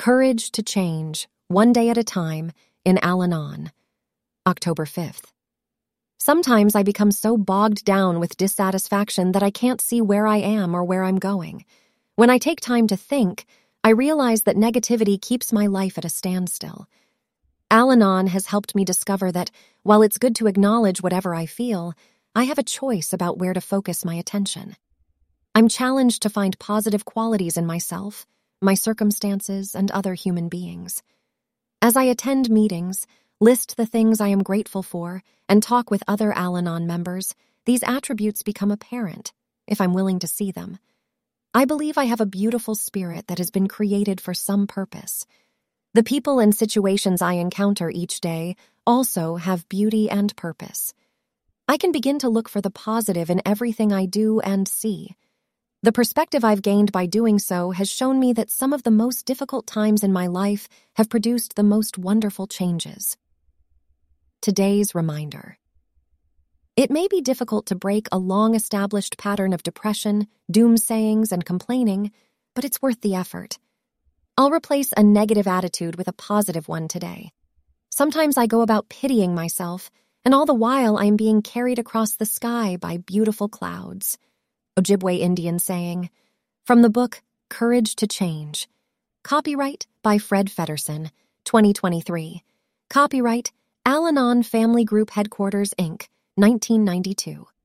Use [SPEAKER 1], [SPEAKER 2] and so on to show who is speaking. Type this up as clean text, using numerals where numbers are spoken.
[SPEAKER 1] Courage to Change, One Day at a Time, in Al-Anon, October 5th. Sometimes I become so bogged down with dissatisfaction that I can't see where I am or where I'm going. When I take time to think, I realize that negativity keeps my life at a standstill. Al-Anon has helped me discover that, while it's good to acknowledge whatever I feel, I have a choice about where to focus my attention. I'm challenged to find positive qualities in myself, my circumstances, and other human beings. As I attend meetings, list the things I am grateful for, and talk with other Al-Anon members, these attributes become apparent, if I'm willing to see them. I believe I have a beautiful spirit that has been created for some purpose. The people and situations I encounter each day also have beauty and purpose. I can begin to look for the positive in everything I do and see. The perspective I've gained by doing so has shown me that some of the most difficult times in my life have produced the most wonderful changes. Today's reminder. It may be difficult to break a long-established pattern of depression, doomsayings, and complaining, but it's worth the effort. I'll replace a negative attitude with a positive one today. Sometimes I go about pitying myself, and all the while I am being carried across the sky by beautiful clouds. Ojibwe Indian saying, from the book Courage to Change. Copyright by Fred Feddersen, 2023. Copyright Al-Anon Family Group Headquarters, Inc., 1992.